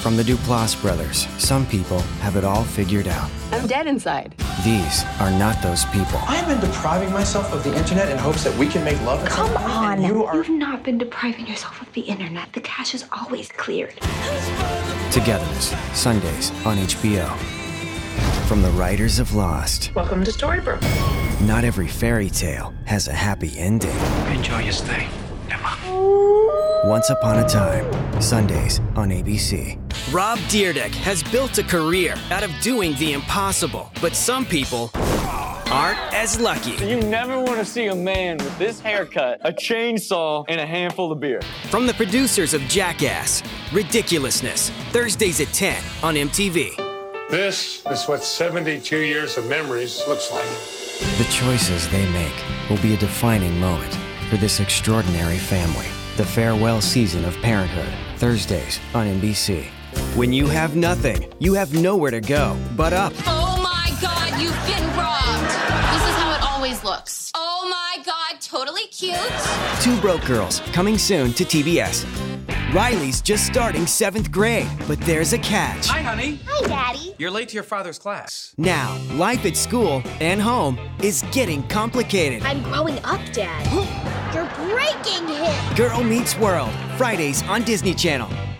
From the Duplass brothers, some people have it all figured out. I'm dead inside. These are not those people. I've been depriving myself of the internet in hopes that we can make love. Come on. You've not been depriving yourself of the internet. The cache is always cleared. Togetherness, Sundays on HBO. From the writers of Lost. Welcome to Storybrooke. Not every fairy tale has a happy ending. Enjoy your stay, Emma. Once Upon a Time, Sundays on ABC. Rob Dyrdek has built a career out of doing the impossible, but some people aren't as lucky. You never want to see a man with this haircut, a chainsaw, and a handful of beer. From the producers of Jackass, Ridiculousness, Thursdays at 10 on MTV. This is what 72 years of memories looks like. The choices they make will be a defining moment for this extraordinary family. The farewell season of Parenthood, Thursdays on NBC. When you have nothing, you have nowhere to go but up. Oh my God, you've been robbed. This is how it always looks. Oh my God, totally cute. Two Broke Girls, coming soon to TBS. Riley's just starting 7th grade, but there's a catch. Hi, honey. Hi, Daddy. You're late to your father's class. Now, life at school and home is getting complicated. I'm growing up, Dad. You're breaking him. Girl Meets World, Fridays on Disney Channel.